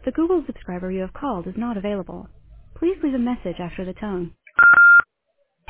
The Google subscriber you have called is not available. Please leave a message after the tone.